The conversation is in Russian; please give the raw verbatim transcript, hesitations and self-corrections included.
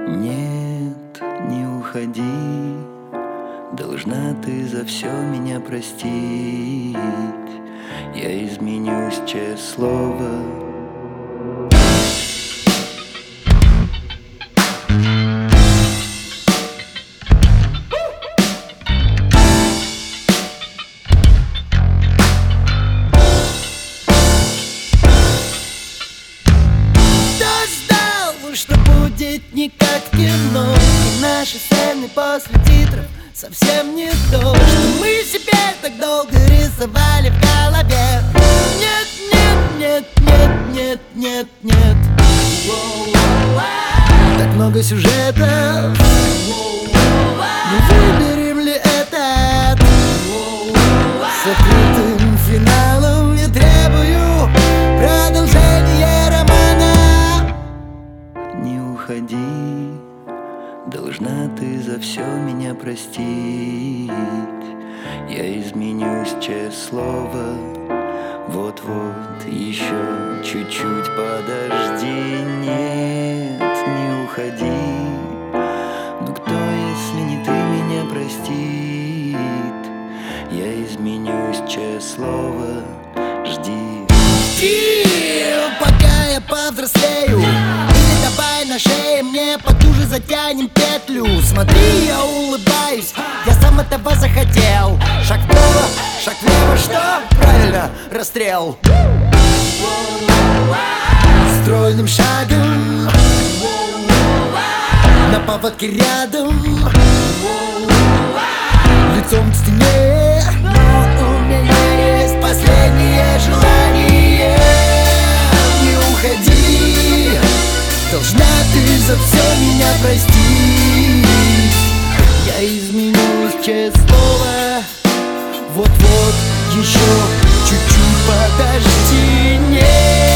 Нет, не уходи, должна ты за все меня простить. Я изменюсь, честное слово. Что будет не как в кино, и наши сцены после титров совсем не то, что мы себе так долго рисовали в голове. Нет, нет, нет, нет, нет, нет, нет. Так много сюжетов, мы выберем ли этот с открытым финалом? Я требую продолжения романа. Не уходи, должна ты за все меня простить. Я изменюсь, честное слово. Вот-вот, еще чуть-чуть подожди. Нет, не уходи. Ну кто, если не ты, меня простит? Я изменюсь, честное слово. Жди. Жди, пока я повзрослею. Или давай на шее мне потуже затянем петлю. Смотри, я улыбаюсь, я сам этого захотел. Шаг вправо, шаг влево, что? Правильно, расстрел. Стройным шагом на поводке рядом, лицом к стене. Но у меня есть последнее желание. Не уходи, должна ты за все меня простить. Я изменюсь, честное слово. Вот-вот, еще чуть-чуть подожди. Нет.